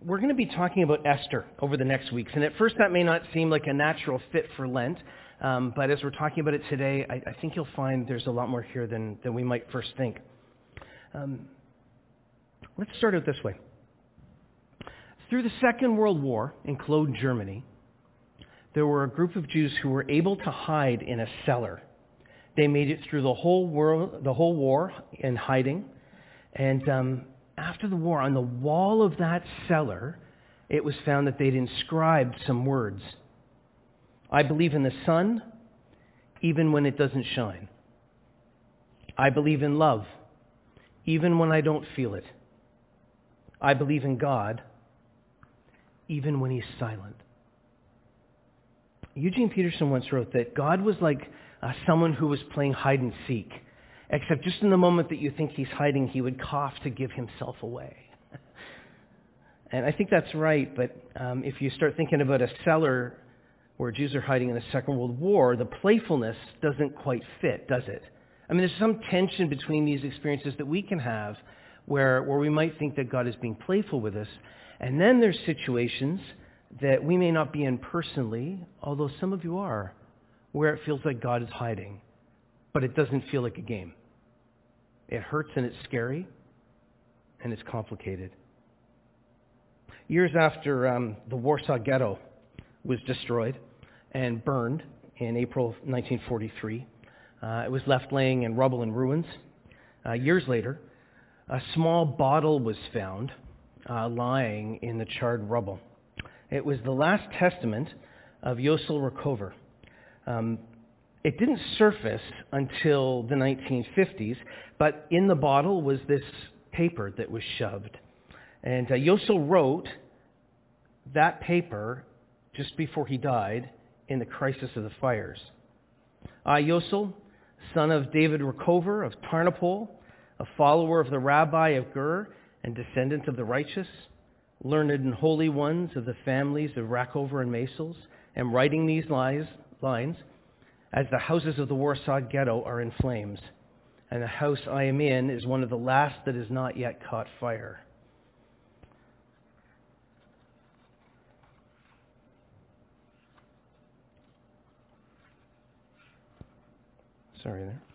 we're going to be talking about Esther over the next weeks. And at first that may not seem like a natural fit for Lent, but as we're talking about it today, I think you'll find there's a lot more here than we might first think. Let's start out this way. Through the Second World War in Cologne, Germany, there were a group of Jews who were able to hide in a cellar. They made it through the whole war in hiding. And after the war, on the wall of that cellar, it was found that they'd inscribed some words. I believe in the sun, even when it doesn't shine. I believe in love, even when I don't feel it. I believe in God, even when He's silent. Eugene Peterson once wrote that God was like someone who was playing hide and seek, except just in the moment that you think He's hiding, He would cough to give Himself away. And I think that's right, but if you start thinking about a cellar where Jews are hiding in the Second World War, the playfulness doesn't quite fit, does it? I mean, there's some tension between these experiences that we can have where we might think that God is being playful with us, and then there's situations that we may not be in personally, although some of you are, where it feels like God is hiding, but it doesn't feel like a game. It hurts and it's scary, and it's complicated. Years after the Warsaw Ghetto was destroyed and burned in April 1943, it was left laying in rubble and ruins. Years later, a small bottle was found lying in the charred rubble. It was the last testament of Yossel Rakover. It didn't surface until the 1950s, but in the bottle was this paper that was shoved. And Yossel wrote that paper just before he died in the crisis of the fires. I, Yossel, son of David Rakover of Tarnopol, a follower of the rabbi of Gur and descendant of the righteous, learned and holy ones of the families of Rakover and Masels, am writing these lines as the houses of the Warsaw Ghetto are in flames, and the house I am in is one of the last that has not yet caught fire. Sorry there.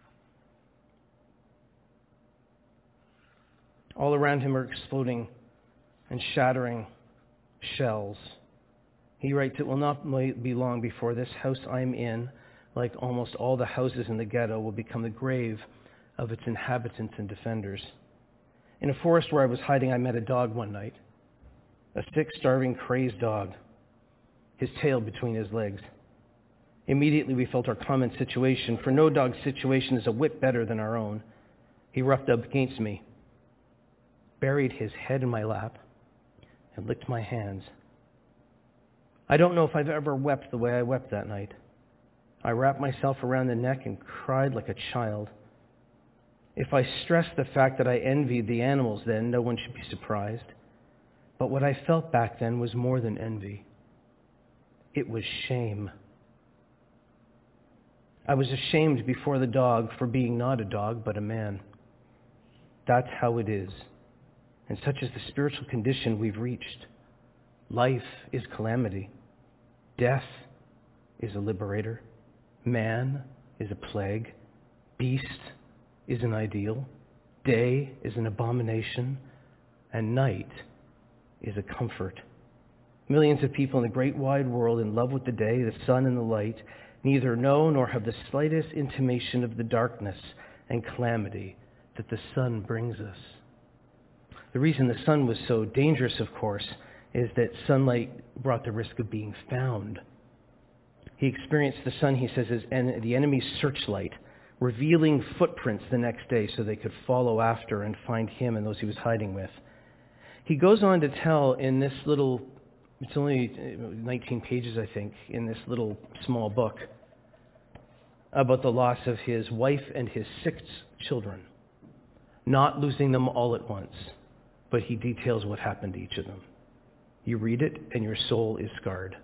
All around him are exploding and shattering shells. He writes, it will not be long before this house I'm in, like almost all the houses in the ghetto, will become the grave of its inhabitants and defenders. In a forest where I was hiding, I met a dog one night. A sick, starving, crazed dog, his tail between his legs. Immediately we felt our common situation, for no dog's situation is a whit better than our own. He roughed up against me, buried his head in my lap, and licked my hands. I don't know if I've ever wept the way I wept that night. I wrapped myself around the neck and cried like a child. If I stress the fact that I envied the animals then, no one should be surprised. But what I felt back then was more than envy. It was shame. I was ashamed before the dog for being not a dog, but a man. That's how it is. And such is the spiritual condition we've reached. Life is calamity. Death is a liberator. Man is a plague. Beast is an ideal. Day is an abomination. And night is a comfort. Millions of people in the great wide world in love with the day, the sun and the light, neither know nor have the slightest intimation of the darkness and calamity that the sun brings us. The reason the sun was so dangerous, of course, is that sunlight brought the risk of being found. He experienced the sun, he says, as the enemy's searchlight, revealing footprints the next day so they could follow after and find him and those he was hiding with. He goes on to tell in this little, it's only 19 pages, I think, in this little small book, about the loss of his wife and his 6 children, not losing them all at once, but he details what happened to each of them. You read it and your soul is scarred.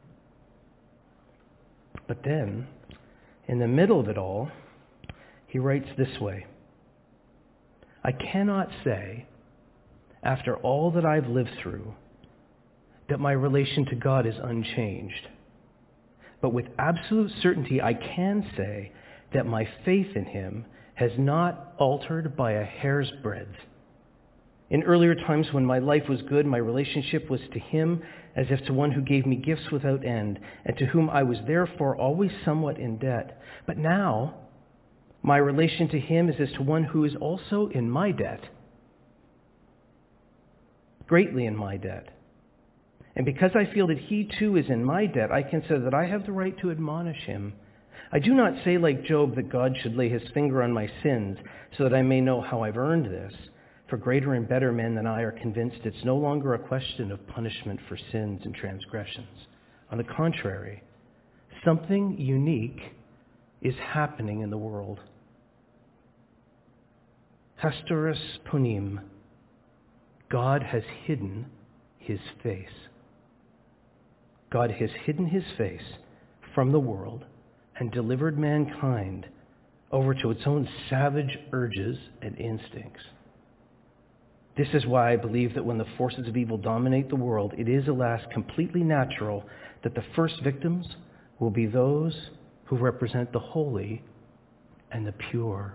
But then, in the middle of it all, he writes this way: I cannot say, after all that I've lived through, that my relation to God is unchanged. But with absolute certainty, I can say that my faith in him has not altered by a hair's breadth. In earlier times when my life was good, my relationship was to him as if to one who gave me gifts without end, and to whom I was therefore always somewhat in debt. But now, my relation to him is as to one who is also in my debt, greatly in my debt. And because I feel that he too is in my debt, I consider that I have the right to admonish him. I do not say like Job that God should lay his finger on my sins so that I may know how I've earned this. For greater and better men than I are convinced it's no longer a question of punishment for sins and transgressions. On the contrary, something unique is happening in the world. Hastoris ponim. God has hidden his face. God has hidden his face from the world and delivered mankind over to its own savage urges and instincts. This is why I believe that when the forces of evil dominate the world, it is, alas, completely natural that the first victims will be those who represent the holy and the pure.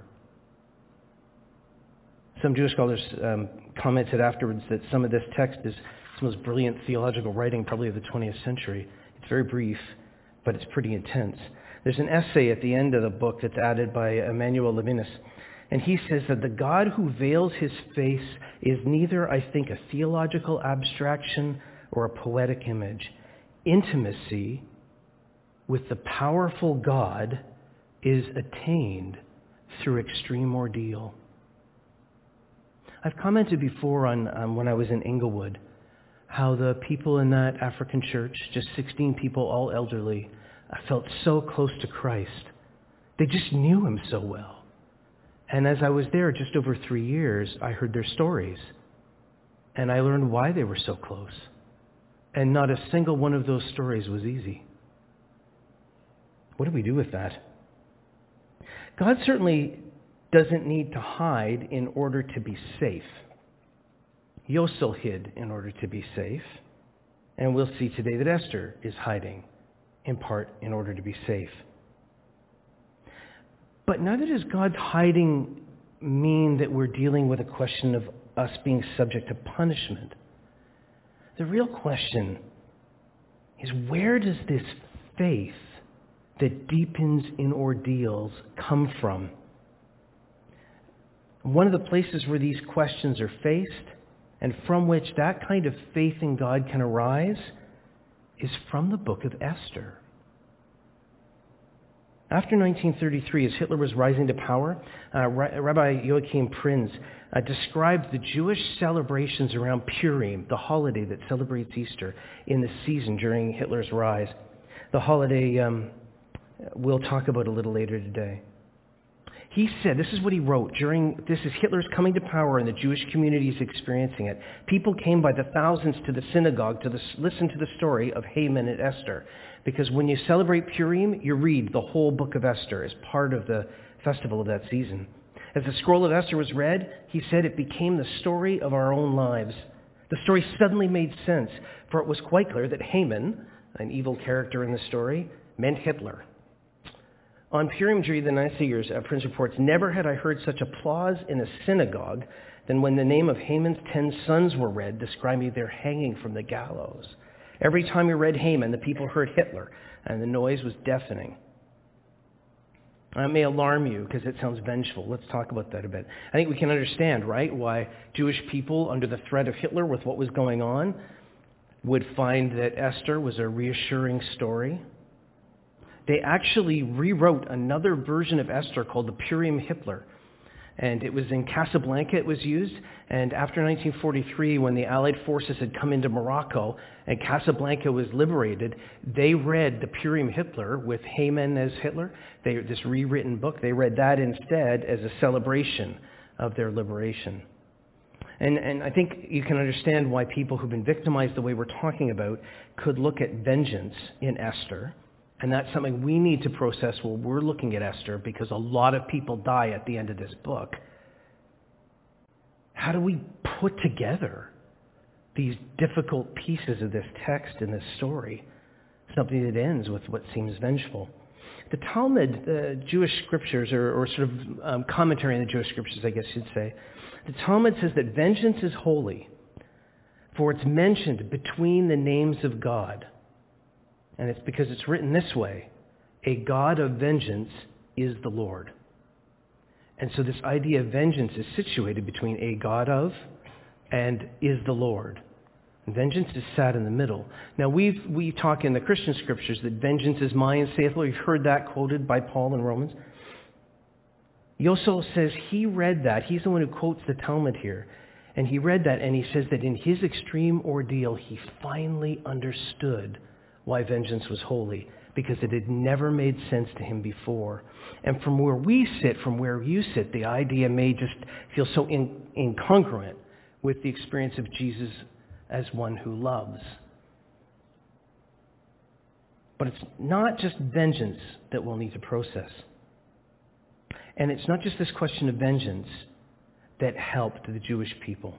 Some Jewish scholars commented afterwards that some of this text is some of the most brilliant theological writing probably of the 20th century. It's very brief, but it's pretty intense. There's an essay at the end of the book that's added by Emmanuel Levinas, and he says that the God who veils his face is neither, I think, a theological abstraction or a poetic image. Intimacy with the powerful God is attained through extreme ordeal. I've commented before on when I was in Inglewood, how the people in that African church, just 16 people, all elderly, felt so close to Christ. They just knew him so well. And as I was there just over 3 years, I heard their stories. And I learned why they were so close. And not a single one of those stories was easy. What do we do with that? God certainly doesn't need to hide in order to be safe. Yosel hid in order to be safe. And we'll see today that Esther is hiding, in part, in order to be safe. But neither does God's hiding mean that we're dealing with a question of us being subject to punishment. The real question is, where does this faith that deepens in ordeals come from? One of the places where these questions are faced, and from which that kind of faith in God can arise, is from the book of Esther. After 1933, as Hitler was rising to power, Rabbi Joachim Prinz described the Jewish celebrations around Purim, the holiday that celebrates Easter, in the season during Hitler's rise. The holiday we'll talk about a little later today. He said, this is what he wrote, this is Hitler's coming to power and the Jewish community is experiencing it. People came by the thousands to the synagogue to listen to the story of Haman and Esther. Because when you celebrate Purim, you read the whole book of Esther as part of the festival of that season. As the scroll of Esther was read, he said it became the story of our own lives. The story suddenly made sense, for it was quite clear that Haman, an evil character in the story, meant Hitler. On Purim during the 90 years, Prince reports, never had I heard such applause in a synagogue than when the name of Haman's 10 sons were read, describing their hanging from the gallows. Every time we read Haman, the people heard Hitler, and the noise was deafening. That may alarm you because it sounds vengeful. Let's talk about that a bit. I think we can understand, right, why Jewish people, under the threat of Hitler with what was going on, would find that Esther was a reassuring story. They actually rewrote another version of Esther called the Purim Hitler. And it was in Casablanca it was used. And after 1943, when the Allied forces had come into Morocco and Casablanca was liberated, they read the Purim Hitler with Haman as Hitler. This rewritten book, they read that instead as a celebration of their liberation. And I think you can understand why people who've been victimized the way we're talking about could look at vengeance in Esther. And that's something we need to process while we're looking at Esther, because a lot of people die at the end of this book. how do we put together these difficult pieces of this text in this story? Something that ends with what seems vengeful. The Talmud, the Jewish scriptures, or sort of commentary on the Jewish scriptures, I guess you'd say, the Talmud says that vengeance is holy, for it's mentioned between the names of God. And it's because it's written this way: a God of vengeance is the Lord. And so this idea of vengeance is situated between a God of and is the Lord. And vengeance is sat in the middle. Now we talk in the Christian scriptures that vengeance is mine, saith the Lord. You've heard that quoted by Paul in Romans. Yosel says he read that. He's the one who quotes the Talmud here. And he read that, and he says that in his extreme ordeal, he finally understood why vengeance was holy, because it had never made sense to him before. And from where we sit, from where you sit, the idea may just feel so incongruent with the experience of Jesus as one who loves. But it's not just vengeance that we'll need to process. And it's not just this question of vengeance that helped the Jewish people.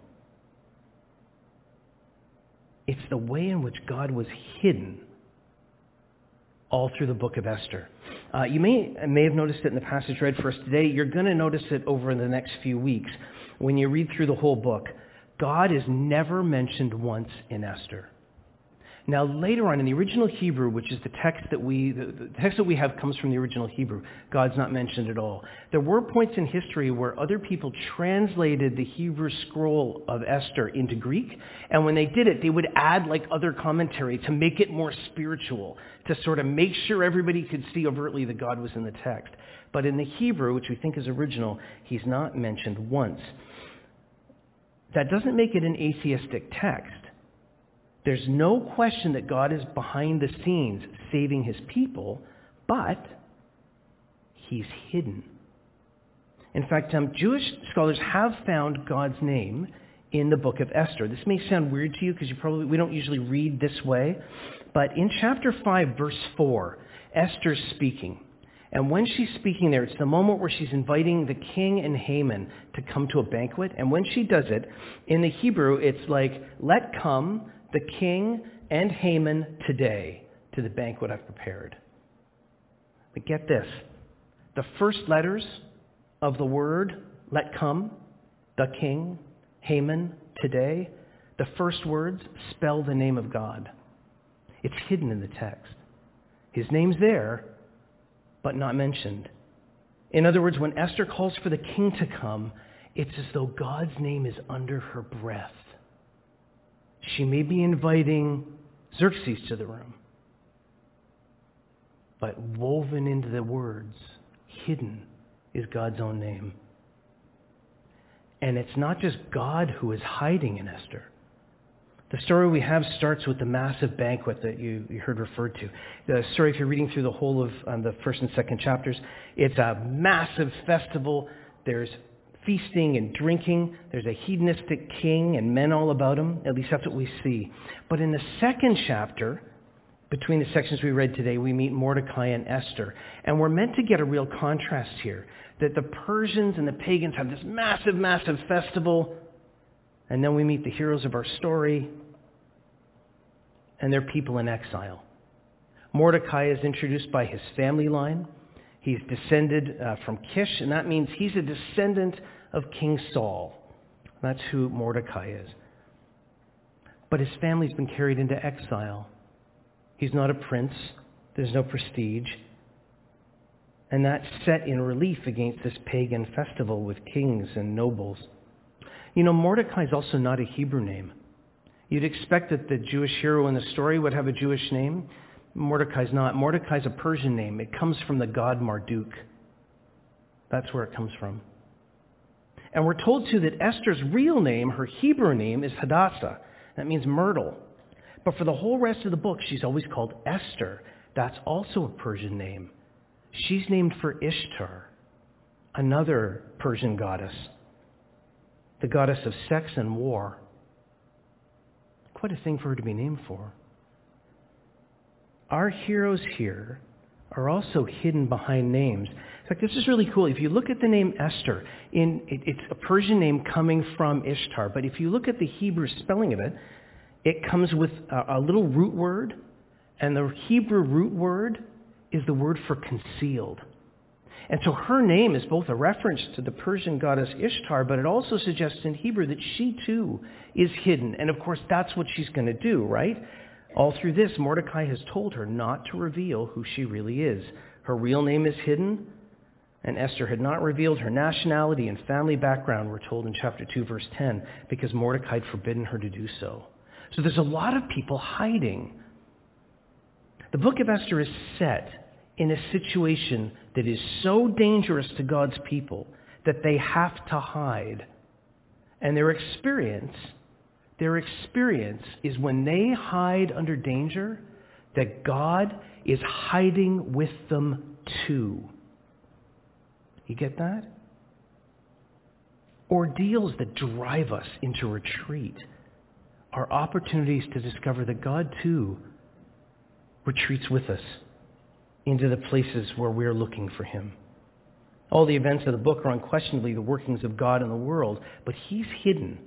It's the way in which God was hidden all through the book of Esther. You may have noticed it in the passage read for us today. You're going to notice it over the next few weeks. When you read through the whole book, God is never mentioned once in Esther. Now, later on in the original Hebrew, which is the text that we have comes from the original Hebrew, God's not mentioned at all. There were points in history where other people translated the Hebrew scroll of Esther into Greek, and when they did it, they would add like other commentary to make it more spiritual, to sort of make sure everybody could see overtly that God was in the text. But in the Hebrew, which we think is original, he's not mentioned once. That doesn't make it an atheistic text. There's no question that God is behind the scenes saving his people, but he's hidden. In fact, Jewish scholars have found God's name in the book of Esther. This may sound weird to you because we don't usually read this way, but in chapter 5, verse 4, Esther's speaking. And when she's speaking there, it's the moment where she's inviting the king and Haman to come to a banquet. And when she does it, in the Hebrew, it's like, let come the king and Haman today to the banquet I've prepared. But get this. The first letters of the word, let come, the king, Haman, today, the first words spell the name of God. It's hidden in the text. His name's there, but not mentioned. In other words, when Esther calls for the king to come, it's as though God's name is under her breath. She may be inviting Xerxes to the room, but woven into the words, hidden, is God's own name. And it's not just God who is hiding in Esther. The story we have starts with the massive banquet that you heard referred to. The story, if you're reading through the whole of the first and second chapters, it's a massive festival. There's feasting and drinking. There's a hedonistic king and men all about him. At least that's what we see. But in the second chapter, between the sections we read today, we meet Mordecai and Esther. And we're meant to get a real contrast here, that the Persians and the pagans have this massive, massive festival, and then we meet the heroes of our story, and they're people in exile. Mordecai is introduced by his family line. He's descended from Kish, and that means he's a descendant of King Saul. That's who Mordecai is. But his family's been carried into exile. He's not a prince. There's no prestige. And that's set in relief against this pagan festival with kings and nobles. You know, Mordecai is also not a Hebrew name. You'd expect that the Jewish hero in the story would have a Jewish name. Mordecai's not. Mordecai's a Persian name. It comes from the god Marduk. That's where it comes from. And we're told, too, that Esther's real name, her Hebrew name, is Hadassah. That means myrtle. But for the whole rest of the book, she's always called Esther. That's also a Persian name. She's named for Ishtar, another Persian goddess, the goddess of sex and war. Quite a thing for her to be named for. Our heroes here are also hidden behind names. In fact, this is really cool. If you look at the name Esther, it's a Persian name coming from Ishtar, but if you look at the Hebrew spelling of it, it comes with a little root word, and the Hebrew root word is the word for concealed. And so her name is both a reference to the Persian goddess Ishtar, but it also suggests in Hebrew that she too is hidden. And of course, that's what she's going to do, right? All through this, Mordecai has told her not to reveal who she really is. Her real name is hidden, and Esther had not revealed her nationality and family background, we're told in chapter 2, verse 10, because Mordecai had forbidden her to do so. So there's a lot of people hiding. The book of Esther is set in a situation that is so dangerous to God's people that they have to hide. And their experience is when they hide under danger, that God is hiding with them too. You get that? Ordeals that drive us into retreat are opportunities to discover that God too retreats with us into the places where we're looking for him. All the events of the book are unquestionably the workings of God in the world, but he's hidden.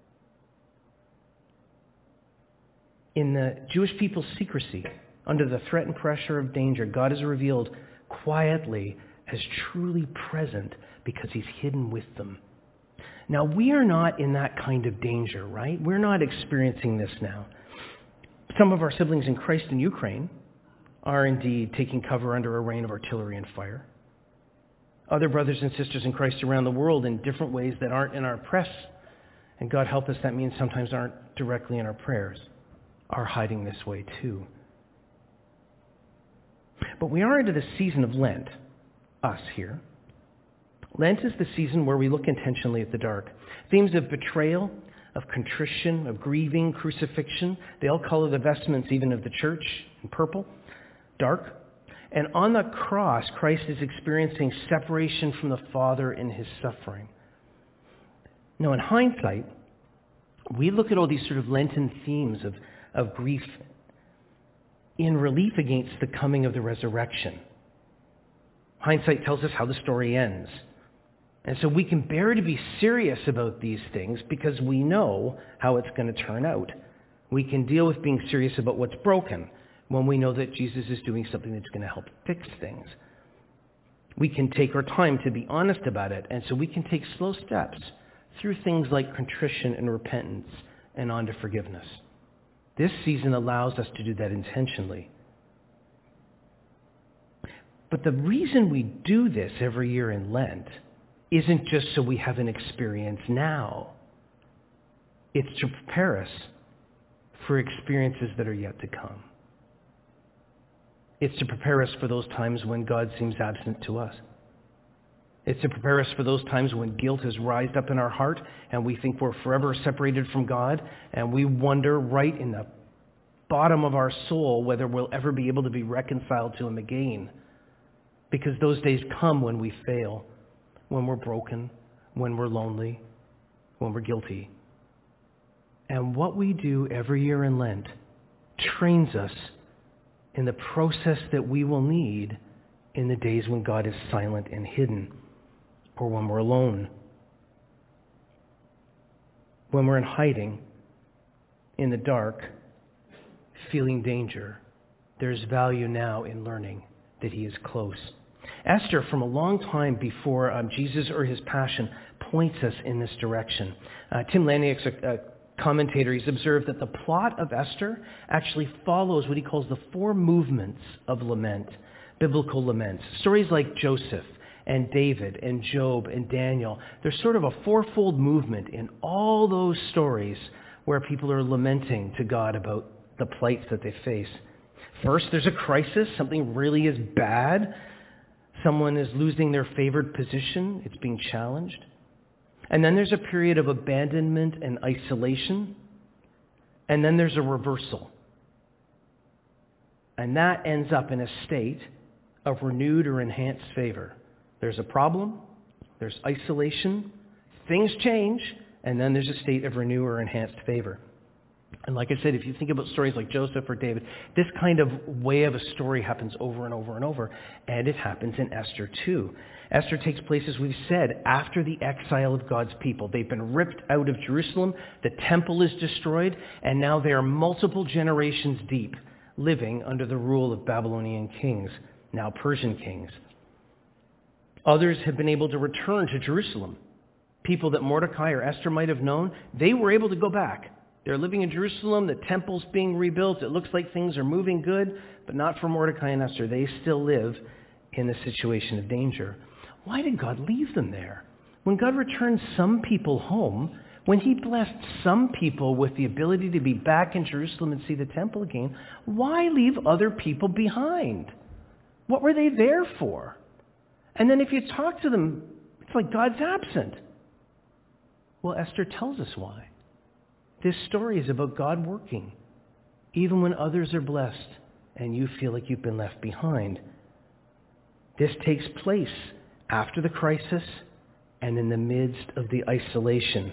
In the Jewish people's secrecy, under the threat and pressure of danger, God is revealed quietly as truly present because he's hidden with them. Now, we are not in that kind of danger, right? We're not experiencing this now. Some of our siblings in Christ in Ukraine are indeed taking cover under a rain of artillery and fire. Other brothers and sisters in Christ around the world in different ways that aren't in our press, and God help us, that means sometimes aren't directly in our prayers, are hiding this way too. But we are into the season of Lent, us here. Lent is the season where we look intentionally at the dark. Themes of betrayal, of contrition, of grieving, crucifixion, they all color the vestments even of the church in purple, dark. And on the cross, Christ is experiencing separation from the Father in his suffering. Now, in hindsight, we look at all these sort of Lenten themes of grief in relief against the coming of the resurrection. Hindsight tells us how the story ends. And so we can bear to be serious about these things because we know how it's going to turn out. We can deal with being serious about what's broken when we know that Jesus is doing something that's going to help fix things. We can take our time to be honest about it, and so we can take slow steps through things like contrition and repentance and on to forgiveness. This season allows us to do that intentionally. But the reason we do this every year in Lent isn't just so we have an experience now. It's to prepare us for experiences that are yet to come. It's to prepare us for those times when God seems absent to us. It's to prepare us for those times when guilt has rised up in our heart and we think we're forever separated from God, and we wonder right in the bottom of our soul whether we'll ever be able to be reconciled to him again. Because those days come when we fail, when we're broken, when we're lonely, when we're guilty. And what we do every year in Lent trains us in the process that we will need in the days when God is silent and hidden, or when we're alone. When we're in hiding, in the dark, feeling danger, there's value now in learning that he is close. Esther, from a long time before Jesus or his passion, points us in this direction. Tim Laniak's a commentator. He's observed that the plot of Esther actually follows what he calls the four movements of lament, biblical laments. Stories like Joseph and David and Job and Daniel, there's sort of a fourfold movement in all those stories where people are lamenting to God about the plights that they face. First, there's a crisis. Something really is bad. Someone is losing their favored position. It's being challenged. And then there's a period of abandonment and isolation. And then there's a reversal. And that ends up in a state of renewed or enhanced favor. There's a problem, there's isolation, things change, and then there's a state of renewed or enhanced favor. And like I said, if you think about stories like Joseph or David, this kind of way of a story happens over and over and over. And it happens in Esther too. Esther takes place, as we've said, after the exile of God's people. They've been ripped out of Jerusalem. The temple is destroyed. And now they are multiple generations deep, living under the rule of Babylonian kings, now Persian kings. Others have been able to return to Jerusalem. People that Mordecai or Esther might have known, they were able to go back. They're living in Jerusalem. The temple's being rebuilt. It looks like things are moving good, but not for Mordecai and Esther. They still live in a situation of danger. Why did God leave them there? When God returned some people home, when he blessed some people with the ability to be back in Jerusalem and see the temple again, why leave other people behind? What were they there for? And then if you talk to them, it's like God's absent. Well, Esther tells us why. This story is about God working, even when others are blessed and you feel like you've been left behind. This takes place after the crisis and in the midst of the isolation.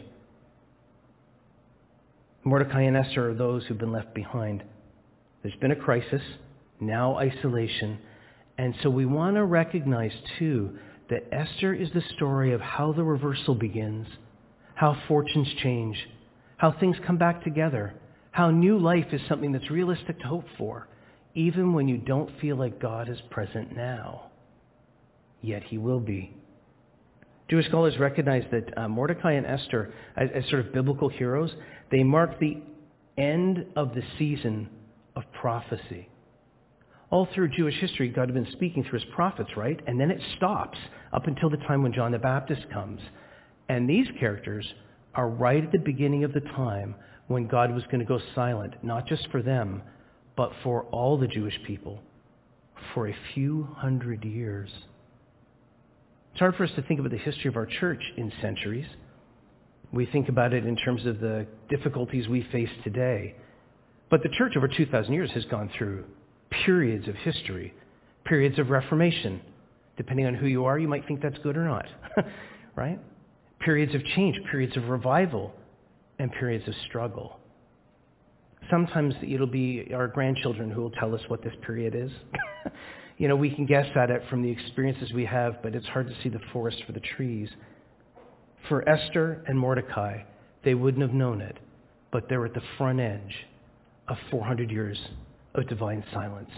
Mordecai and Esther are those who've been left behind. There's been a crisis, now isolation. And so we want to recognize, too, that Esther is the story of how the reversal begins, how fortunes change, how things come back together, how new life is something that's realistic to hope for, even when you don't feel like God is present now. Yet he will be. Jewish scholars recognize that Mordecai and Esther, as sort of biblical heroes, they mark the end of the season of prophecy. All through Jewish history, God had been speaking through his prophets, right? And then it stops up until the time when John the Baptist comes. And these characters are right at the beginning of the time when God was going to go silent, not just for them, but for all the Jewish people, for a few hundred years. It's hard for us to think about the history of our church in centuries. We think about it in terms of the difficulties we face today. But the church over 2,000 years has gone through periods of history, periods of reformation. Depending on who you are, you might think that's good or not, right? Periods of change, periods of revival, and periods of struggle. Sometimes it'll be our grandchildren who will tell us what this period is. We can guess at it from the experiences we have, but it's hard to see the forest for the trees. For Esther and Mordecai, they wouldn't have known it, but they're at the front edge of 400 years of divine silence.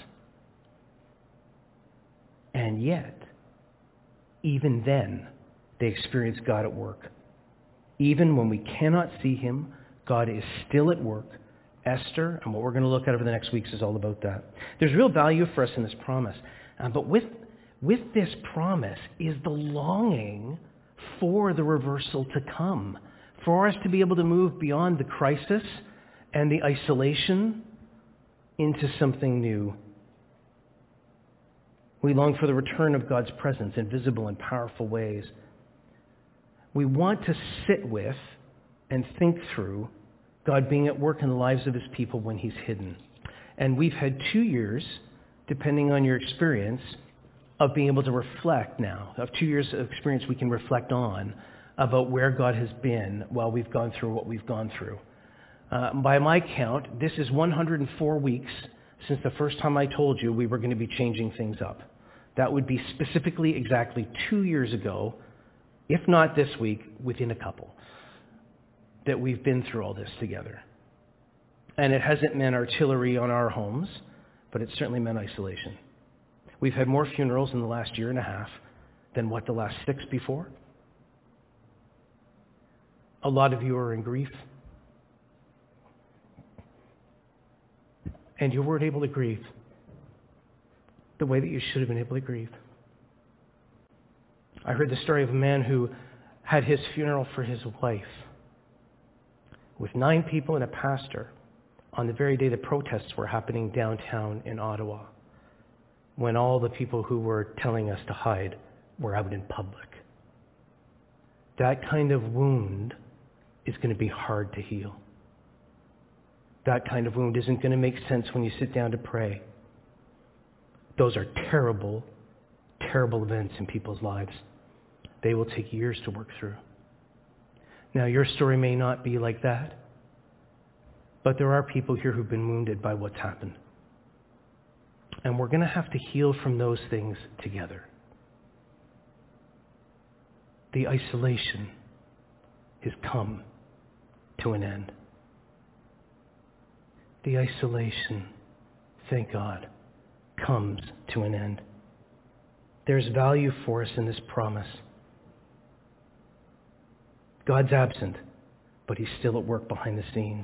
And yet, even then, they experience God at work. Even when we cannot see him, God is still at work. Esther, and what we're going to look at over the next weeks, is all about that. There's real value for us in this promise. But with this promise is the longing for the reversal to come, for us to be able to move beyond the crisis and the isolation into something new. We long for the return of God's presence in visible and powerful ways. We want to sit with and think through God being at work in the lives of his people when he's hidden. And we've had 2 years, depending on your experience, of being able to reflect now, of 2 years of experience we can reflect on about where God has been while we've gone through what we've gone through. By my count, this is 104 weeks since the first time I told you we were going to be changing things up. That would be specifically exactly 2 years ago, if not this week, within a couple, that we've been through all this together. And it hasn't meant artillery on our homes, but it's certainly meant isolation. We've had more funerals in the last year and a half than what, the last 6 before? A lot of you are in grief. And you weren't able to grieve the way that you should have been able to grieve. I heard the story of a man who had his funeral for his wife with 9 people and a pastor on the very day the protests were happening downtown in Ottawa, when all the people who were telling us to hide were out in public. That kind of wound is going to be hard to heal. That kind of wound isn't going to make sense when you sit down to pray. Those are terrible, terrible events in people's lives. They will take years to work through. Now, your story may not be like that, But there are people here who've been wounded by what's happened. And we're going to have to heal from those things together. The isolation has come to an end. The isolation, thank God, comes to an end. There's value for us in this promise. God's absent, but he's still at work behind the scenes.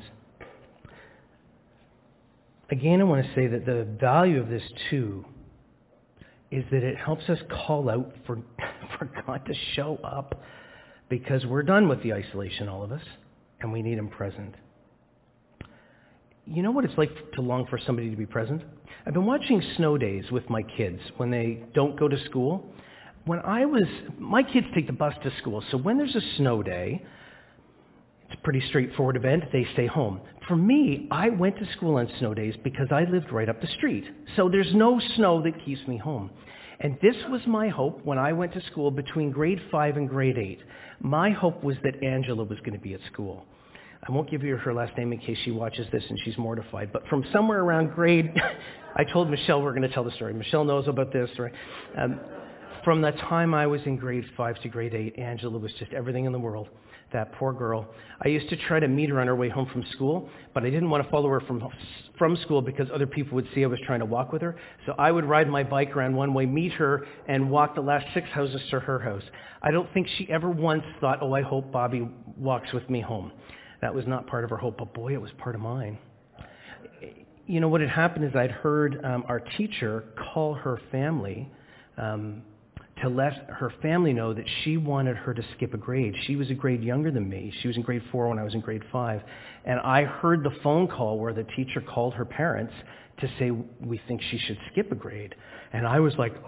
Again, I want to say that the value of this too is that it helps us call out for God to show up, because we're done with the isolation, all of us, and we need him present. You know what it's like to long for somebody to be present? I've been watching Snow Days with my kids when they don't go to school. My kids take the bus to school, so when there's a snow day, it's a pretty straightforward event. They stay home. For me, I went to school on snow days because I lived right up the street. So there's no snow that keeps me home. And this was my hope when I went to school between grade 5 and grade 8. My hope was that Angela was going to be at school. I won't give you her last name in case she watches this and she's mortified. But from somewhere around I told Michelle we're going to tell the story. Michelle knows about this, right? From the time I was in grade 5 to grade 8, Angela was just everything in the world. That poor girl. I used to try to meet her on her way home from school, but I didn't want to follow her from school because other people would see I was trying to walk with her. So I would ride my bike around one way, meet her, and walk the last 6 houses to her house. I don't think she ever once thought, I hope Bobby walks with me home. That was not part of her hope, but boy, it was part of mine. You know, what had happened is I'd heard our teacher call her family to let her family know that she wanted her to skip a grade. She was a grade younger than me. She was in grade 4 when I was in grade 5. And I heard the phone call where the teacher called her parents to say, we think she should skip a grade. And I was like,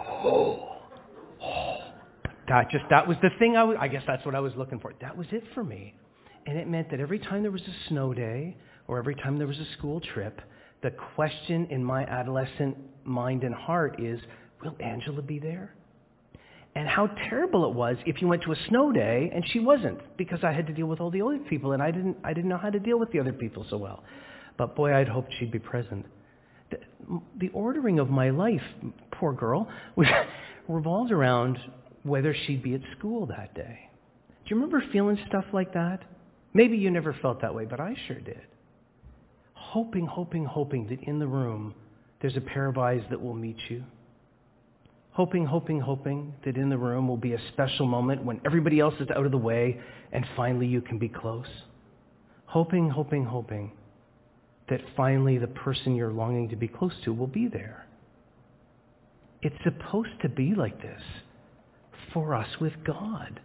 that was the thing I guess that's what I was looking for. That was it for me. And it meant that every time there was a snow day or every time there was a school trip, the question in my adolescent mind and heart is, will Angela be there? And how terrible it was if you went to a snow day and she wasn't, because I had to deal with all the other people and I didn't know how to deal with the other people so well. But boy, I'd hoped she'd be present. The ordering of my life, poor girl, revolved around whether she'd be at school that day. Do you remember feeling stuff like that? Maybe you never felt that way, but I sure did. Hoping that in the room there's a pair of eyes that will meet you. Hoping that in the room will be a special moment when everybody else is out of the way and finally you can be close. Hoping that finally the person you're longing to be close to will be there. It's supposed to be like this for us with God.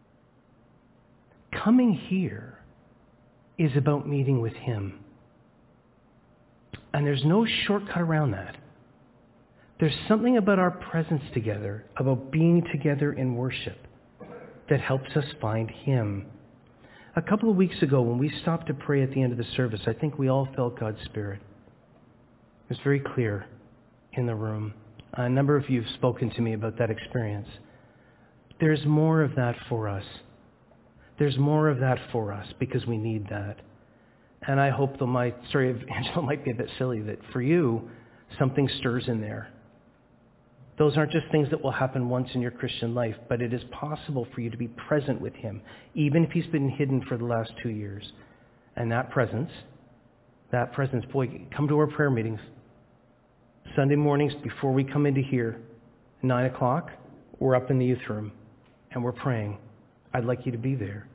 Coming here is about meeting with him. And there's no shortcut around that. There's something about our presence together, about being together in worship, that helps us find him. A couple of weeks ago, when we stopped to pray at the end of the service, I think we all felt God's Spirit. It was very clear in the room. A number of you have spoken to me about that experience. There's more of that for us. There's more of that for us because we need that. And I hope, though my story of Angela might be a bit silly, that for you, something stirs in there. Those aren't just things that will happen once in your Christian life, but it is possible for you to be present with him, even if he's been hidden for the last 2 years. And that presence, boy, come to our prayer meetings. Sunday mornings before we come into here, 9 o'clock, we're up in the youth room, and we're praying. I'd like you to be there.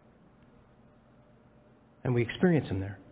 And we experience him there.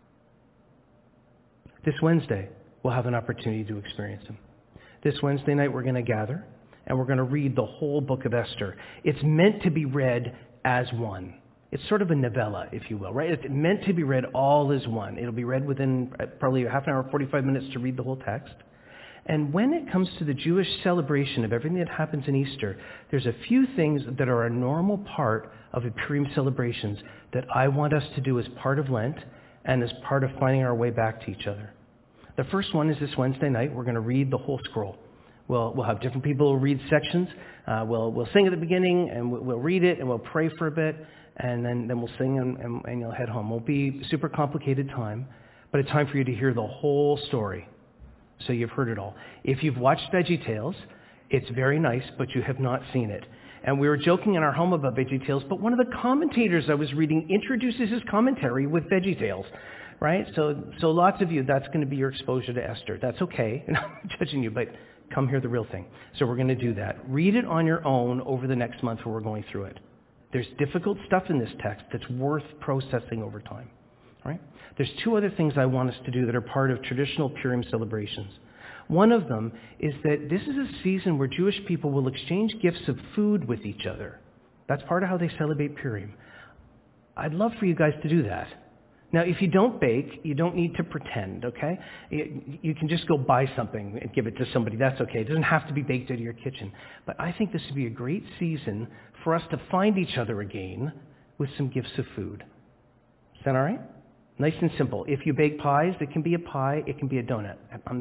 This Wednesday, we'll have an opportunity to experience him. This Wednesday night, we're going to gather, and we're going to read the whole book of Esther. It's meant to be read as one. It's sort of a novella, if you will, right? It's meant to be read all as one. It'll be read within probably half an hour, 45 minutes to read the whole text. And when it comes to the Jewish celebration of everything that happens in Easter, there's a few things that are a normal part of Purim celebrations that I want us to do as part of Lent and as part of finding our way back to each other. The first one is this Wednesday night. We're going to read the whole scroll. We'll have different people who read sections. We'll sing at the beginning, and we'll read it, and we'll pray for a bit. and then we'll sing and you'll head home. It won't be a super complicated time, but a time for you to hear the whole story. So you've heard it all. If you've watched VeggieTales, it's very nice, but you have not seen it. And we were joking in our home about VeggieTales, but one of the commentators I was reading introduces his commentary with VeggieTales, right? So lots of you, that's going to be your exposure to Esther. That's okay. I'm not judging you, but come hear the real thing. So we're going to do that. Read it on your own over the next month where we're going through it. There's difficult stuff in this text that's worth processing over time. Right? There's two other things I want us to do that are part of traditional Purim celebrations. One of them is that this is a season where Jewish people will exchange gifts of food with each other. That's part of how they celebrate Purim. I'd love for you guys to do that. Now, if you don't bake, you don't need to pretend, okay? You can just go buy something and give it to somebody. That's okay. It doesn't have to be baked out of your kitchen. But I think this would be a great season for us to find each other again with some gifts of food. Is that all right? Nice and simple. If you bake pies, it can be a pie, it can be a donut.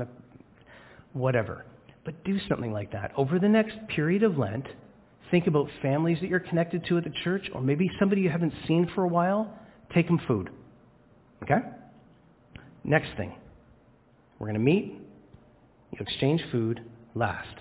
Whatever. But do something like that. Over the next period of Lent, think about families that you're connected to at the church, or maybe somebody you haven't seen for a while. Take them food. Okay? Next thing. We're going to meet. You exchange food. Last.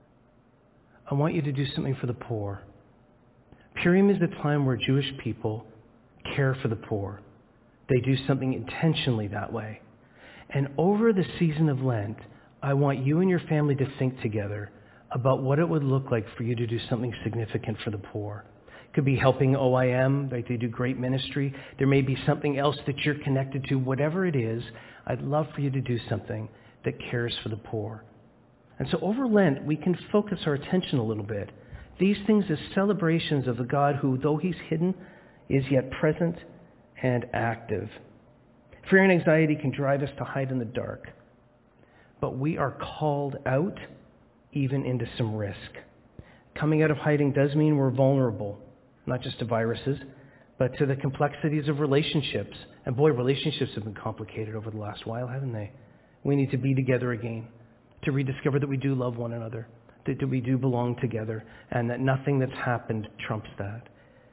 I want you to do something for the poor. Purim is the time where Jewish people care for the poor. They do something intentionally that way. And over the season of Lent, I want you and your family to think together about what it would look like for you to do something significant for the poor. It could be helping OIM, like they do great ministry. There may be something else that you're connected to. Whatever it is, I'd love for you to do something that cares for the poor. And so over Lent, we can focus our attention a little bit. These things as celebrations of a God who, though he's hidden, is yet present and active. Fear and anxiety can drive us to hide in the dark, but we are called out even into some risk. Coming out of hiding does mean we're vulnerable, not just to viruses, but to the complexities of relationships. And boy, relationships have been complicated over the last while, haven't they? We need to be together again, to rediscover that we do love one another, that we do belong together, and that nothing that's happened trumps that.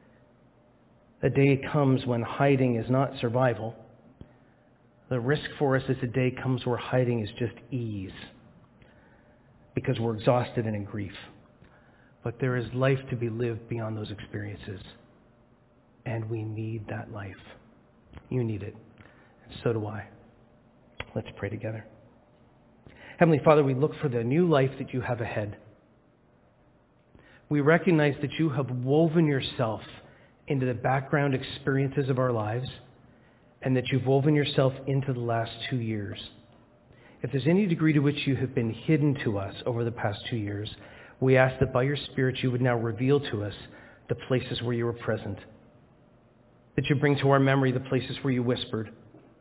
A day comes when hiding is not survival. The risk for us is a day comes where hiding is just ease, because we're exhausted and in grief. But there is life to be lived beyond those experiences, and we need that life. You need it, and so do I. Let's pray together. Heavenly Father, we look for the new life that you have ahead. We recognize that you have woven yourself into the background experiences of our lives, and that you've woven yourself into the last 2 years. If there's any degree to which you have been hidden to us over the past 2 years, we ask that by your Spirit you would now reveal to us the places where you were present, that you bring to our memory the places where you whispered,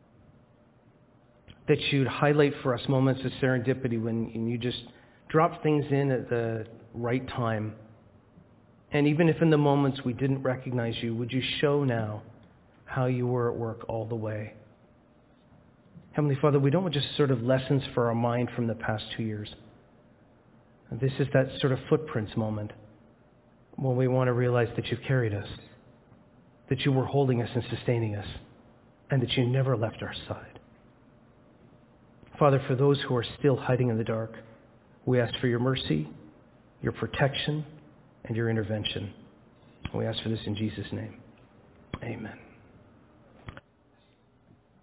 that you'd highlight for us moments of serendipity when you just dropped things in at the right time. And even if in the moments we didn't recognize you, would you show now how you were at work all the way? Heavenly Father, we don't want just sort of lessons for our mind from the past 2 years. This is that sort of footprints moment when we want to realize that you've carried us, that you were holding us and sustaining us, and that you never left our side. Father, for those who are still hiding in the dark, we ask for your mercy, your protection, and your intervention. We ask for this in Jesus' name. Amen.